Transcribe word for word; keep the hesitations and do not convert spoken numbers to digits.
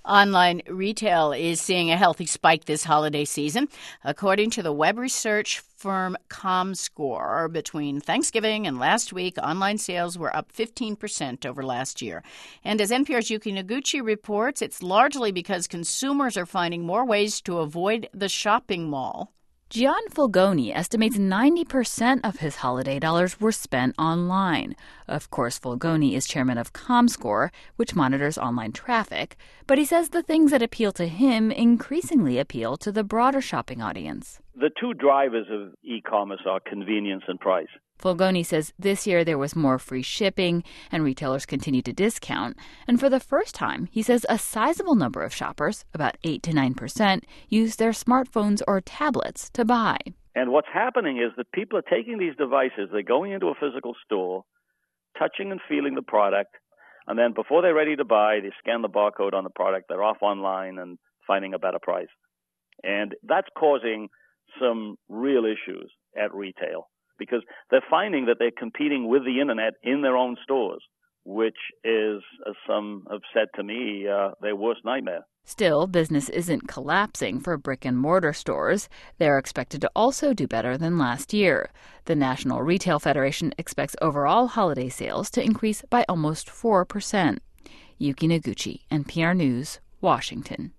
Online retail is seeing a healthy spike this holiday season. According to the web research firm Comscore, between Thanksgiving and last week, online sales were up fifteen percent over last year. And as N P R's Yuki Noguchi reports, it's largely because consumers are finding more ways to avoid the shopping mall. Gian Fulgoni estimates ninety percent of his holiday dollars were spent online. Of course, Fulgoni is chairman of Comscore, which monitors online traffic, but he says the things that appeal to him increasingly appeal to the broader shopping audience. The two drivers of e-commerce are convenience and price. Fulgoni says this year there was more free shipping and retailers continue to discount. And for the first time, he says a sizable number of shoppers, about eight to nine percent, use their smartphones or tablets to buy. And what's happening is that people are taking these devices, they're going into a physical store, touching and feeling the product, and then before they're ready to buy, they scan the barcode on the product, they're off online and finding a better price. And that's causing some real issues at retail, because they're finding that they're competing with the internet in their own stores, which is, as some have said to me, uh, their worst nightmare. Still, business isn't collapsing for brick-and-mortar stores. They're expected to also do better than last year. The National Retail Federation expects overall holiday sales to increase by almost four percent. Yuki Noguchi, N P R News, Washington.